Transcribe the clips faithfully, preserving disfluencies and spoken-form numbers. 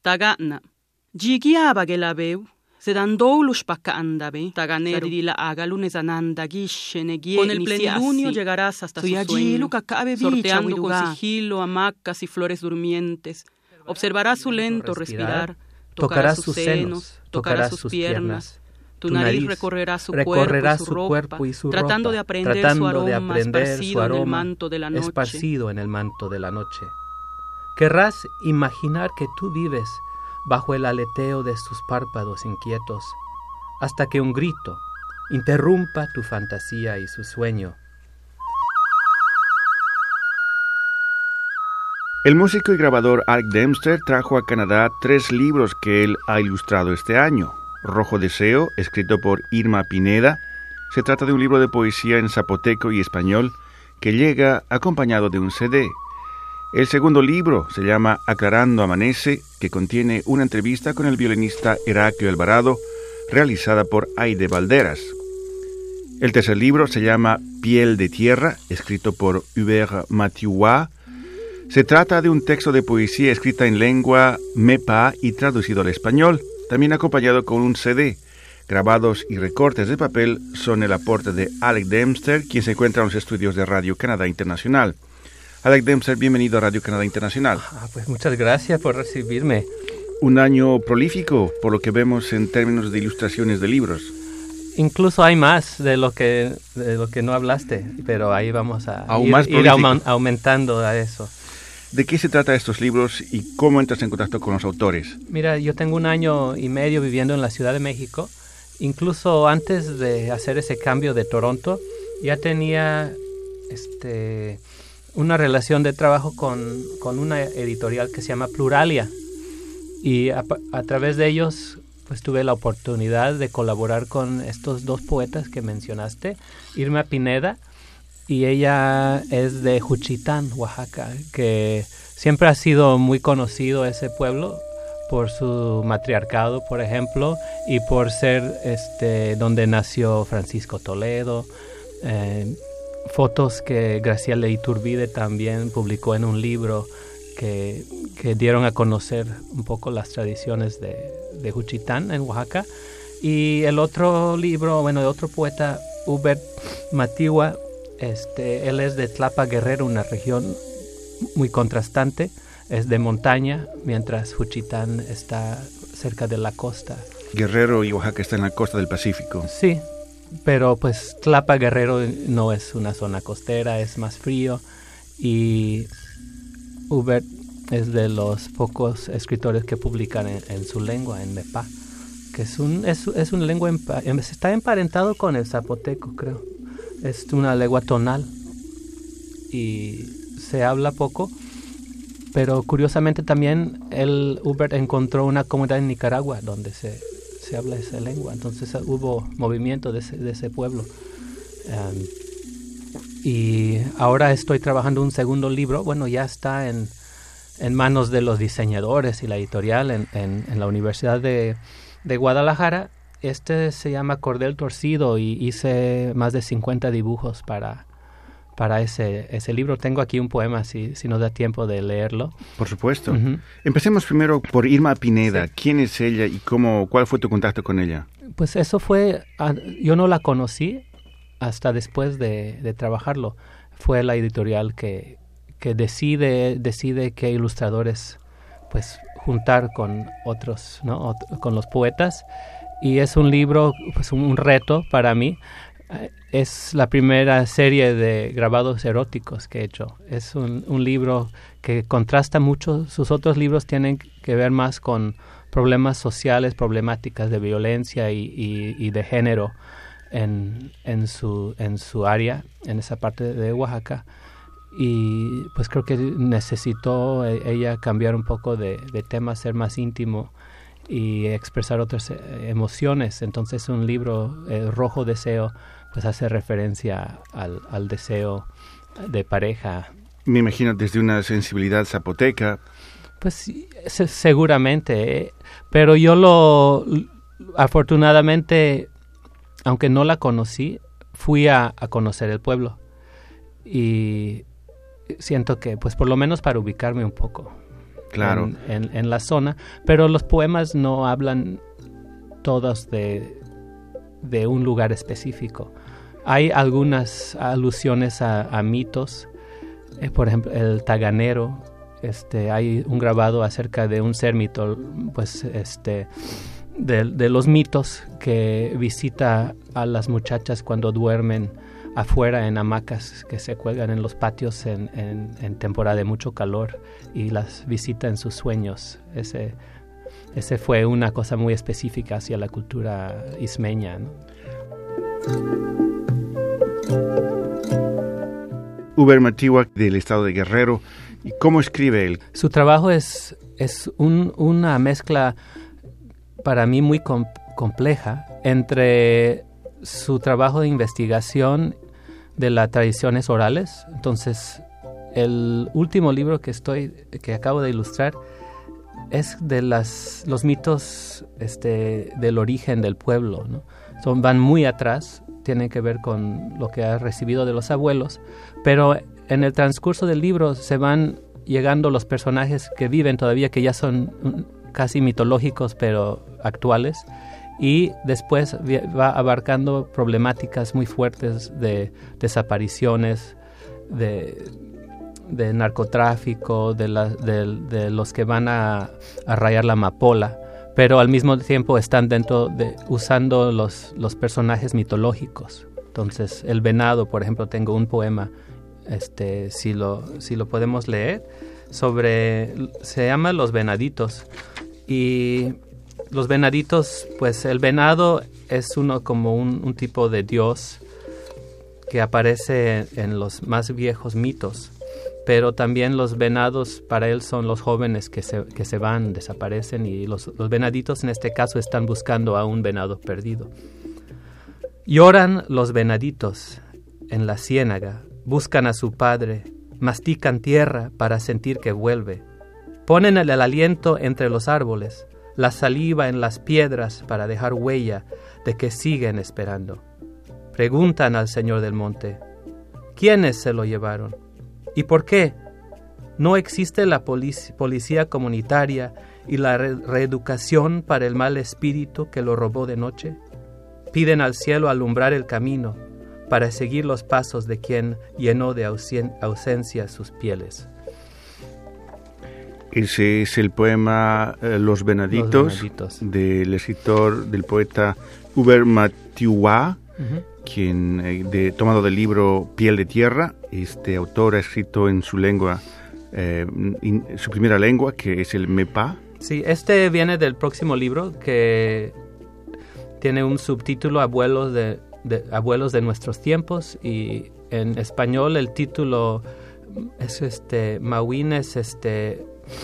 Tagana. Jigiaba que la veu. Se dandou los paca andabe, taganeri la aga lunes ananda guishe negie. Con el plenilunio llegarás hasta su sueño, sorteando con sigilo hamacas y flores durmientes. Observarás su lento respirar, tocarás sus senos, tocarás sus piernas. Tu nariz recorrerá su, recorrerá cuerpo, y su, su cuerpo y su ropa, tratando de aprender tratando su aroma, de aprender esparcido, su aroma en el manto de la noche. esparcido en el manto de la noche. Querrás imaginar que tú vives bajo el aleteo de sus párpados inquietos, hasta que un grito interrumpa tu fantasía y su sueño. El músico y grabador Alec Dempster trajo a Canadá tres libros que él ha ilustrado este año. Rojo Deseo, escrito por Irma Pineda. Se trata de un libro de poesía en zapoteco y español que llega acompañado de un C D. El segundo libro se llama Aclarando Amanece, que contiene una entrevista con el violinista Heraclio Alvarado, realizada por Aide Valderas. El tercer libro se llama Piel de Tierra, escrito por Hubert Mathieuat. Se trata de un texto de poesía escrita en lengua mepa y traducido al español, también acompañado con un C D. Grabados y recortes de papel son el aporte de Alec Dempster, quien se encuentra en los estudios de Radio Canadá Internacional. Alec Dempster, bienvenido a Radio Canadá Internacional. Ah, pues muchas gracias por recibirme. Un año prolífico, por lo que vemos en términos de ilustraciones de libros. Incluso hay más de lo que de lo que no hablaste, pero ahí vamos a Aún ir, más ir auma- aumentando a eso. ¿De qué se trata estos libros y cómo entras en contacto con los autores? Mira, yo tengo un año y medio viviendo en la Ciudad de México. Incluso antes de hacer ese cambio de Toronto, ya tenía este... una relación de trabajo con, con una editorial que se llama Pluralia, y a, a través de ellos pues tuve la oportunidad de colaborar con estos dos poetas que mencionaste, Irma Pineda, y ella es de Juchitán, Oaxaca, que siempre ha sido muy conocido ese pueblo por su matriarcado, por ejemplo, y por ser este donde nació Francisco Toledo. eh, Fotos que Graciela Iturbide también publicó en un libro que, que dieron a conocer un poco las tradiciones de, de Juchitán en Oaxaca. Y el otro libro, bueno, de otro poeta, Hubert Mathieuat, este, él es de Tlapa Guerrero, una región muy contrastante, es de montaña, mientras Juchitán está cerca de la costa. Guerrero y Oaxaca están en la costa del Pacífico. Sí. Pero pues Tlapa Guerrero no es una zona costera, es más frío, y Hubert es de los pocos escritores que publican en, en su lengua, en mepa, que es un es, es una lengua empa, está emparentado con el zapoteco, creo. Es una lengua tonal y se habla poco, pero curiosamente también el Hubert encontró una comunidad en Nicaragua donde se se habla esa lengua, entonces hubo movimiento de ese, de ese pueblo. Um, y ahora estoy trabajando un segundo libro, bueno, ya está en, en manos de los diseñadores y la editorial en, en, en la Universidad de, de Guadalajara. Este se llama Cordel Torcido y hice más de cincuenta dibujos para, para ese, ese libro. Tengo aquí un poema, si, si nos da tiempo de leerlo. Por supuesto. Uh-huh. Empecemos primero por Irma Pineda. Sí. ¿Quién es ella y cómo, cuál fue tu contacto con ella? Pues eso fue, yo no la conocí hasta después de, de trabajarlo. Fue la editorial que, que decide, decide qué ilustradores pues juntar con otros, ¿no? Ot- con los poetas. Y es un libro, pues un reto para mí. Es la primera serie de grabados eróticos que he hecho. Es un, un libro que contrasta mucho. Sus otros libros tienen que ver más con problemas sociales, problemáticas de violencia y, y, y de género en, en, su, en su área, en esa parte de Oaxaca. Y pues creo que necesitó ella cambiar un poco de, de tema, ser más íntimo y expresar otras emociones. Entonces un libro, eh, Rojo Deseo, pues hace referencia al, al deseo de pareja. Me imagino desde una sensibilidad zapoteca. Pues seguramente, eh, pero yo lo, afortunadamente, aunque no la conocí, fui a, a conocer el pueblo y siento que, pues por lo menos para ubicarme un poco. claro. en, en, en la zona, pero los poemas no hablan todos de, de un lugar específico. Hay algunas alusiones a, a mitos, eh, por ejemplo, el taganero. Este, hay un grabado acerca de un ser mito, pues, este, de, de los mitos que visita a las muchachas cuando duermen afuera en hamacas que se cuelgan en los patios en, en, en temporada de mucho calor y las visita en sus sueños. Ese, ese fue una cosa muy específica hacia la cultura ismeña, ¿no? Uber Matiwak, del estado de Guerrero. ¿Y cómo escribe él? Su trabajo es, es un, una mezcla para mí muy com- compleja entre su trabajo de investigación de las tradiciones orales. Entonces, el último libro que estoy que acabo de ilustrar es de las los mitos este, del origen del pueblo, ¿no? Son, van muy atrás, tienen que ver con lo que ha recibido de los abuelos, pero en el transcurso del libro se van llegando los personajes que viven todavía, que ya son casi mitológicos, pero actuales, y después va abarcando problemáticas muy fuertes de desapariciones, de, de narcotráfico, de, la, de, de los que van a, a rayar la amapola, pero al mismo tiempo están dentro de usando los, los personajes mitológicos. Entonces, el venado, por ejemplo, tengo un poema, este, si lo, si lo podemos leer, sobre, se llama Los Venaditos, y los venaditos, pues el venado es uno como un, un tipo de dios que aparece en los más viejos mitos, pero también los venados para él son los jóvenes que se, que se van, desaparecen, y los, los venaditos en este caso están buscando a un venado perdido. Lloran los venaditos en la ciénaga, buscan a su padre, mastican tierra para sentir que vuelve, ponen el, el aliento entre los árboles, la saliva en las piedras para dejar huella de que siguen esperando. Preguntan al Señor del Monte, ¿quiénes se lo llevaron? ¿Y por qué? ¿No existe la polic- policía comunitaria y la re- reeducación para el mal espíritu que lo robó de noche? Piden al cielo alumbrar el camino para seguir los pasos de quien llenó de ausen- ausencia sus pieles. Ese es el poema eh, Los Venaditos, Los Venaditos, del escritor, del poeta Uber Matiwak, uh-huh. quien eh, de, tomado del libro Piel de Tierra. Este autor ha escrito en su lengua, eh, in, su primera lengua, que es el Mepa. Sí, este viene del próximo libro, que tiene un subtítulo Abuelos de, de, Abuelos de Nuestros Tiempos, y en español el título es este Mawines, este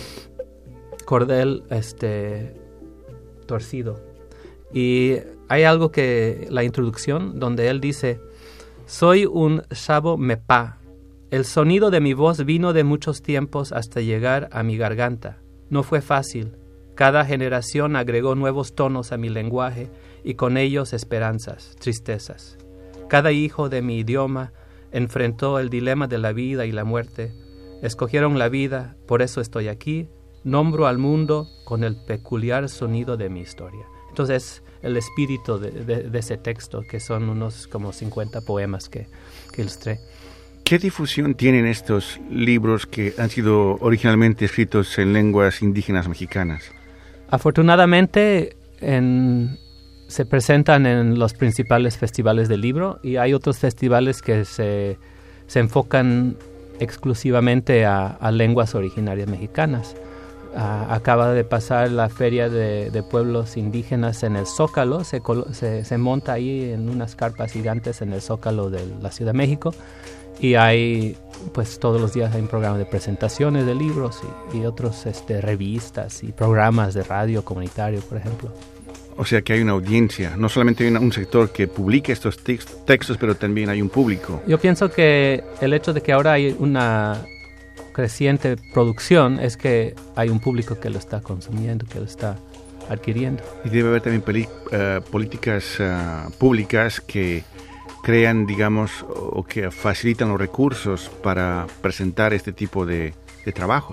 cordel este torcido. Y hay algo que, la introducción, donde él dice: soy un Shabo Mepa. El sonido de mi voz vino de muchos tiempos hasta llegar a mi garganta. No fue fácil. Cada generación agregó nuevos tonos a mi lenguaje y con ellos esperanzas, tristezas. Cada hijo de mi idioma enfrentó el dilema de la vida y la muerte. Escogieron la vida, por eso estoy aquí. Nombro al mundo con el peculiar sonido de mi historia. Entonces, el espíritu de, de, de ese texto, que son unos como cincuenta poemas que, que ilustré. ¿Qué difusión tienen estos libros que han sido originalmente escritos en lenguas indígenas mexicanas? Afortunadamente, en, se presentan en los principales festivales del libro, y hay otros festivales que se, se enfocan exclusivamente a, a lenguas originarias mexicanas. Uh, acaba de pasar la Feria de, de Pueblos Indígenas en el Zócalo, se, se, se monta ahí en unas carpas gigantes en el Zócalo de la Ciudad de México, y hay, pues todos los días hay un programa de presentaciones de libros y, y otros este, revistas y programas de radio comunitario, por ejemplo. O sea que hay una audiencia, no solamente hay una, un sector que publica estos text, textos, pero también hay un público. Yo pienso que el hecho de que ahora hay una creciente producción es que hay un público que lo está consumiendo, que lo está adquiriendo. Y debe haber también peli, uh, políticas uh, públicas que crean, digamos, o que facilitan los recursos para presentar este tipo de, de trabajos.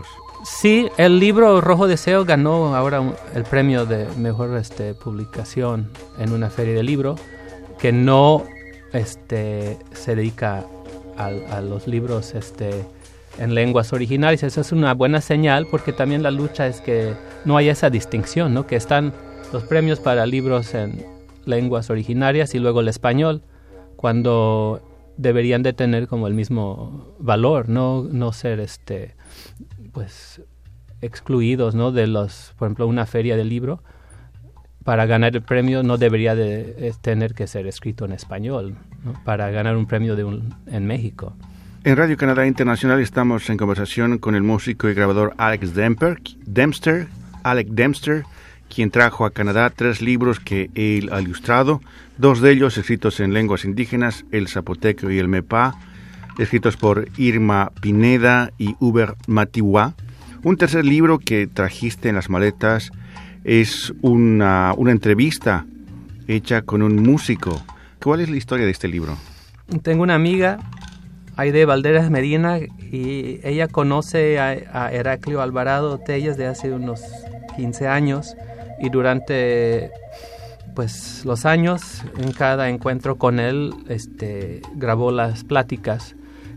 Sí, el libro Rojo Deseo ganó ahora un, el premio de mejor este, publicación en una feria de libro que no este, se dedica a, a los libros este, en lenguas originales. Eso es una buena señal porque también la lucha es que no hay esa distinción, ¿no? Que están los premios para libros en lenguas originarias y luego el español, cuando deberían de tener como el mismo valor, no, no ser este pues excluidos, ¿no? De los, por ejemplo, una feria de libro, para ganar el premio no debería de tener que ser escrito en español, ¿no? Para ganar un premio de un, en México. En Radio Canadá Internacional estamos en conversación con el músico y grabador Alex Dempster, Dempster, Alec Dempster, quien trajo a Canadá tres libros que él ha ilustrado, dos de ellos escritos en lenguas indígenas, el zapoteco y el mepá, escritos por Irma Pineda y Uber Matiwa. Un tercer libro que trajiste en las maletas es una, una entrevista hecha con un músico. ¿Cuál es la historia de este libro? Tengo una amiga, Aide Valderas Medina, y ella conoce a, a Heraclio Alvarado Telles de hace unos quince años, y durante pues los años, en cada encuentro con él, este, grabó las pláticas,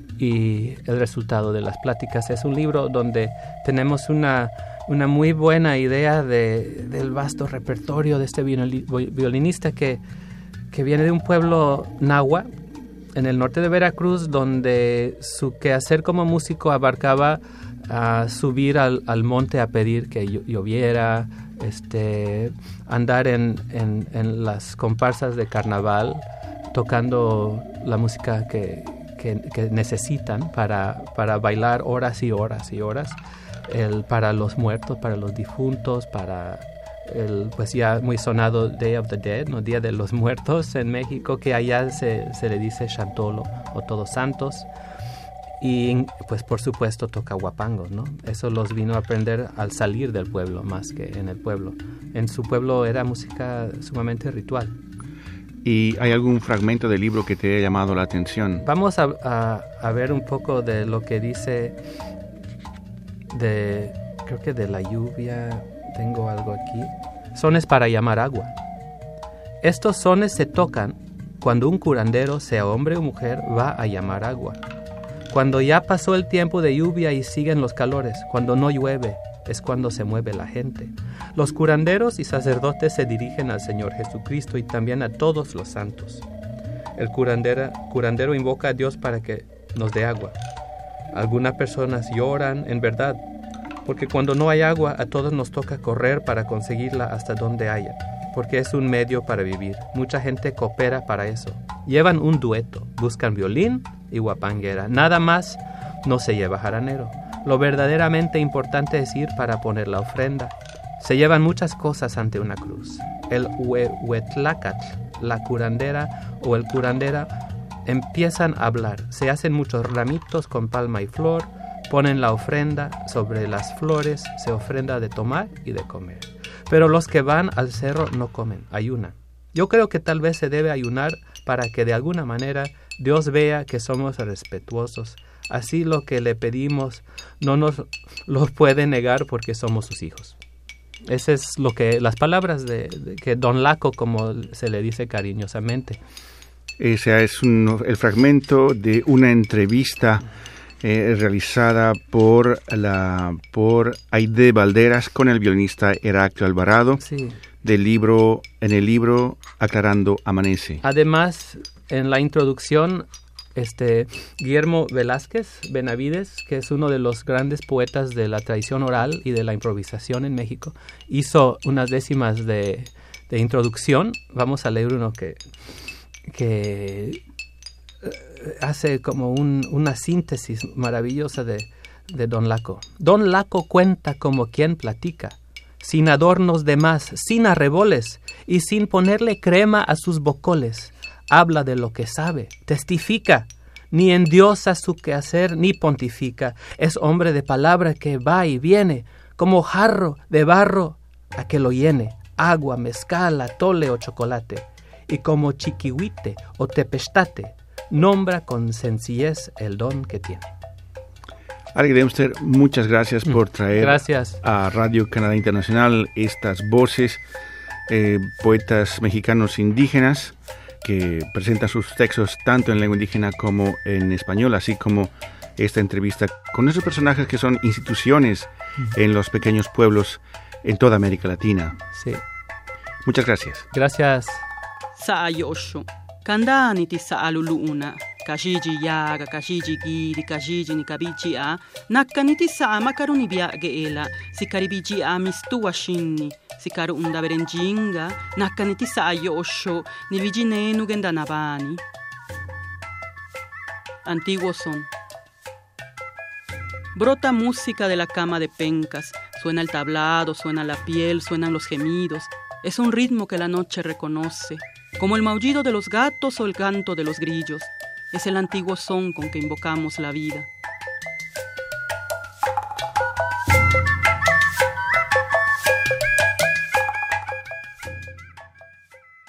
y el resultado de las pláticas es un libro donde tenemos una, una muy buena idea de, del vasto repertorio de este violinista que, que viene de un pueblo nahua en el norte de Veracruz, donde su quehacer como músico abarcaba a subir al, al monte a pedir que lloviera, este, andar en, en, en las comparsas de carnaval tocando la música que, que, que necesitan para, para bailar horas y horas y horas, el, para los muertos, para los difuntos, para el pues ya muy sonado Day of the Dead, ¿no? Día de los Muertos en México, que allá se, se le dice Chantolo o Todos Santos. Y pues por supuesto toca guapangos, ¿no? Eso los vino a aprender al salir del pueblo más que en el pueblo. En su pueblo era música sumamente ritual. ¿Y hay algún fragmento del libro que te haya llamado la atención? Vamos a, a, a ver un poco de lo que dice de, creo que de la lluvia, tengo algo aquí. Sones para llamar agua. Estos sones se tocan cuando un curandero, sea hombre o mujer, va a llamar agua. Cuando ya pasó el tiempo de lluvia y siguen los calores, cuando no llueve, es cuando se mueve la gente. Los curanderos y sacerdotes se dirigen al Señor Jesucristo y también a todos los santos. El curandero, curandero invoca a Dios para que nos dé agua. Algunas personas lloran, en verdad, porque cuando no hay agua, a todos nos toca correr para conseguirla hasta donde haya, porque es un medio para vivir. Mucha gente coopera para eso. Llevan un dueto, buscan violín y guapanguera. Nada más no se lleva jaranero. Lo verdaderamente importante es ir para poner la ofrenda. Se llevan muchas cosas ante una cruz. El huehuetlacatl, la curandera o el curandera empiezan a hablar. Se hacen muchos ramitos con palma y flor, ponen la ofrenda sobre las flores, se ofrenda de tomar y de comer. Pero los que van al cerro no comen, ayunan. Yo creo que tal vez se debe ayunar para que de alguna manera Dios vea que somos respetuosos. Así lo que le pedimos no nos lo puede negar porque somos sus hijos. Ese es lo que las palabras de, de que Don Laco, como se le dice cariñosamente. Ese es un, el fragmento de una entrevista eh, realizada por la por Aide Valderas con el violinista Heraclio Alvarado, sí, del libro en el libro Aclarando Amanece. Además, en la introducción, este Guillermo Velázquez Benavides, que es uno de los grandes poetas de la tradición oral y de la improvisación en México, hizo unas décimas de, de introducción. Vamos a leer uno que, que hace como un, una síntesis maravillosa de, de Don Laco. Don Laco cuenta como quien platica, sin adornos de más, sin arreboles y sin ponerle crema a sus bocoles. Habla de lo que sabe, testifica, ni endiosa su quehacer ni pontifica. Es hombre de palabra que va y viene, como jarro de barro a que lo llene, agua, mezcal, atole o chocolate. Y como chiquihuite o tepestate, nombra con sencillez el don que tiene. Alec Dempster, muchas gracias por traer gracias. a Radio Canadá Internacional estas voces, eh, poetas mexicanos indígenas que presentan sus textos tanto en lengua indígena como en español, así como esta entrevista con esos personajes que son instituciones uh-huh. en los pequeños pueblos en toda América Latina. Sí. Muchas gracias. Gracias. Saayosho, kandani ti saaluluna, kashiji yaga, kashiji gidi, kashiji ni kabichi a, nakani ti saa makaruni biage ela, si karibiji a mistu shinni, si karu unda berenjinga, nakani ti saayosho, ni viginenu gendanavani. Antiguo son. Brota música de la cama de pencas, suena el tablado, suena la piel, suenan los gemidos. Es un ritmo que la noche reconoce, como el maullido de los gatos o el canto de los grillos. Es el antiguo son con que invocamos la vida.